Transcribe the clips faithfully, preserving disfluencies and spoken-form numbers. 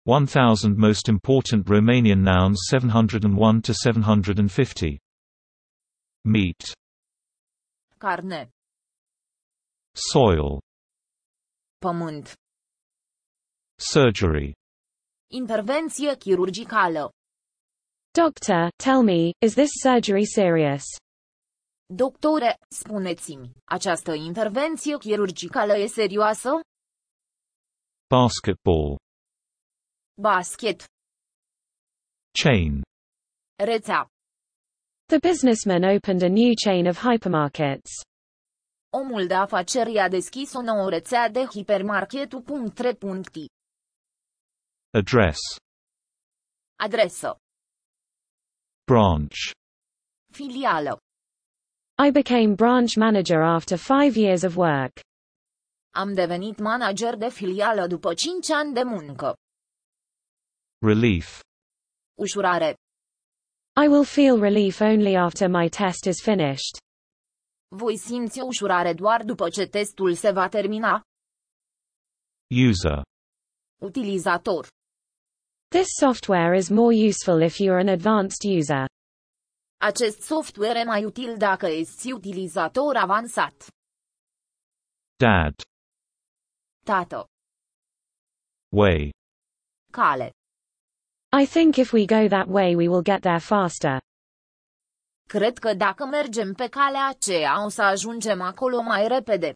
one thousand Most Important Romanian Nouns seven hundred one to seven hundred fifty. Meat. Carne. Soil. Pământ. Surgery. Intervenție chirurgicală. Doctor, tell me, is this surgery serious? Doctore, spuneți-mi, această intervenție chirurgicală e serioasă? Basketball. Basket. Chain. Rețea. The businessman opened a new chain of hypermarkets. Omul de afaceri a deschis o nouă rețea de hipermarketu.tre. Address. Adresă. Branch. Filială. I became branch manager after five years of work. Am devenit manager de filială după cinci ani de muncă. Relief. Ușurare. I will feel relief only after my test is finished. Voi simți ușurare doar după ce testul se va termina. User. Utilizator. This software is more useful if you are an advanced user. Acest software e mai util dacă ești utilizator avansat. Dad. Tată. Way. Cale. I think if we go that way we will get there faster. Cred că dacă mergem pe calea aceea o să ajungem acolo mai repede.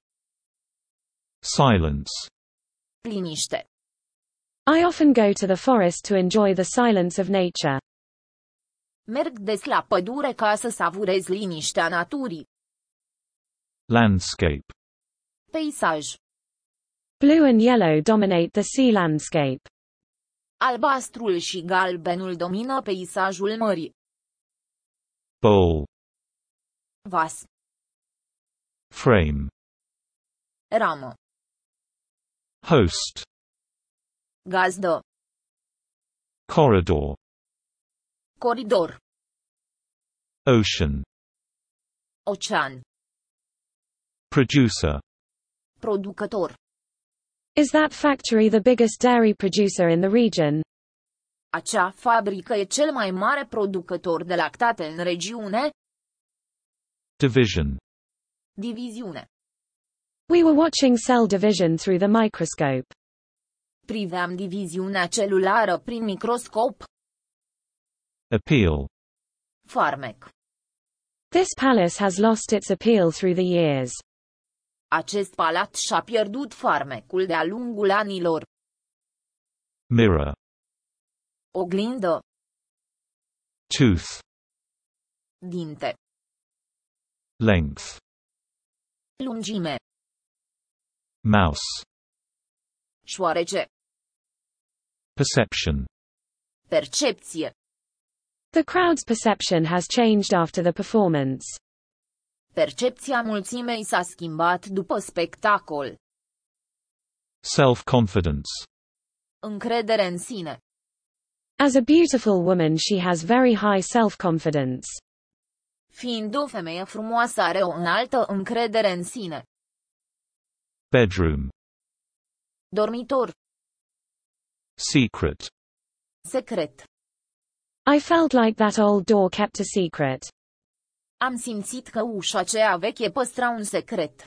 Silence. Liniște. I often go to the forest to enjoy the silence of nature. Merg des la pădure ca să savurez liniștea naturii. Landscape. Peisaj. Blue and yellow dominate the sea landscape. Albastrul și galbenul domină peisajul mării. Bowl. Vas. Frame. Ramă. Host. Gazdă. Corridor. Coridor. Ocean. Ocean. Producer. Producător. Is that factory the biggest dairy producer in the region? Acea fabrică e cel mai mare producător de lactate în regiune? Division. Diviziune. We were watching cell division through the microscope. Priveam diviziunea celulară prin microscop. Appeal. Farmec. This palace has lost its appeal through the years. Acest palat și-a pierdut farmecul de-a lungul anilor. Mirror. Oglindă. Tooth. Dinte. Length. Lungime. Mouse. Șoarece. Perception. Percepție. The crowd's perception has changed after the performance. Percepția mulțimei s-a schimbat după spectacol. Self-confidence. Încredere în sine. As a beautiful woman she has very high self-confidence. Fiind o femeie frumoasă are o înaltă încredere în sine. Bedroom. Dormitor. Secret. Secret. I felt like that old door kept a secret. Am simțit că ușa aceea veche păstra un secret.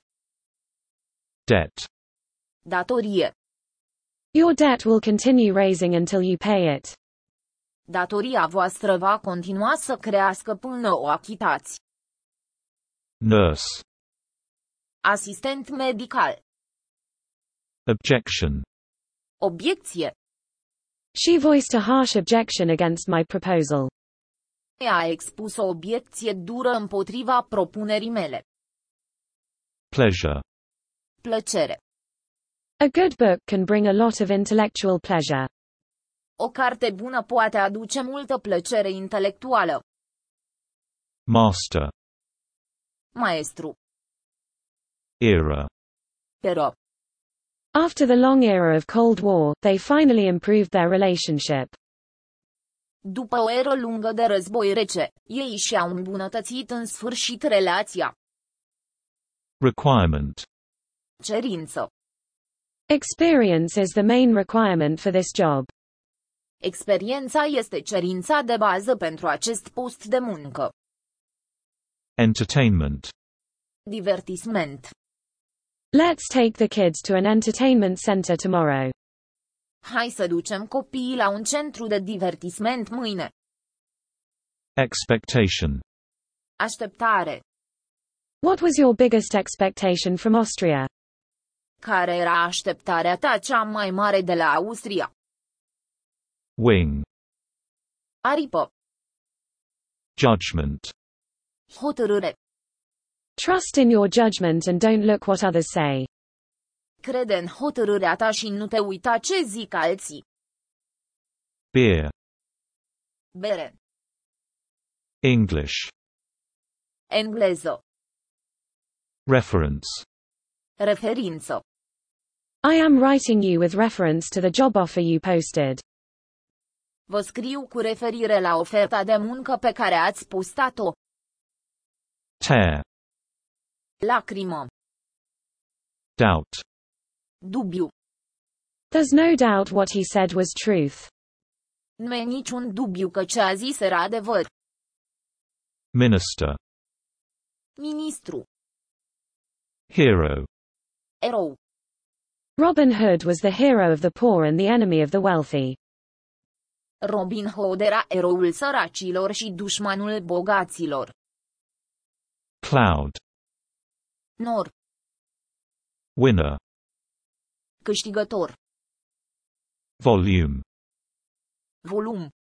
Debt. Datorie. Your debt will continue raising until you pay it. Datoria voastră va continua să crească până o achitați. Nurse. Asistent medical. Objection. Obiecție. She voiced a harsh objection against my proposal. Ea a expus o obiecție dură împotriva propunerii mele. Pleasure. Plăcere. A good book can bring a lot of intellectual pleasure. O carte bună poate aduce multă plăcere intelectuală. Master. Maestru. Era. Pero. After the long era of Cold War, they finally improved their relationship. După o eră lungă de război rece, ei și-au îmbunătățit în sfârșit relația. Requirement. Cerință. Experience is the main requirement for this job. Experiența este cerința de bază pentru acest post de muncă. Entertainment. Divertisment. Let's take the kids to an entertainment center tomorrow. Hai să ducem copiii la un centru de divertisment mâine. Expectation. Așteptare. What was your biggest expectation from Austria? Care era așteptarea ta cea mai mare de la Austria? Wing. Aripă. Judgment. Hotărâre. Trust in your judgment and don't look what others say. Crede în hotărârea ta și nu te uita ce zic alții. Beer. Bere. English. Engleză. Reference. Referință. I am writing you with reference to the job offer you posted. Vă scriu cu referire la oferta de muncă pe care ați postat-o. Tear. Lacrimă. Doubt. Dubiu. There's no doubt what he said was truth. Nu e niciun dubiu că ce a zis era adevăr. Minister. Ministru. Hero. Erou. Robin Hood was the hero of the poor and the enemy of the wealthy. Robin Hood era eroul săracilor și dușmanul bogaților. Cloud. Nor. Winner. Câștigător. Volume. Volum.